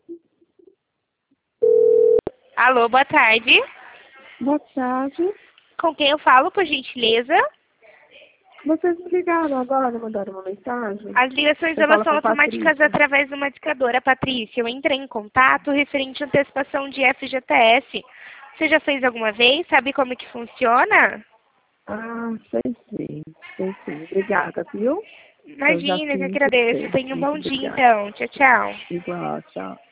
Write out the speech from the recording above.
Alô, boa tarde. Boa tarde. Com quem eu falo, por gentileza? Vocês me ligaram agora, mandaram uma mensagem? As ligações Você elas fala são com a automáticas Patrícia. através de uma discadora, Patrícia. Eu entrei em contato referente à antecipação de FGTS. Você já fez alguma vez? Sabe como que funciona? Ah, sei sim. Sei sim. Obrigada, viu? Eu já Imagina, que fiz. agradeço. Tenha um bom dia, Obrigada. então. Tchau, tchau. Igual, tchau.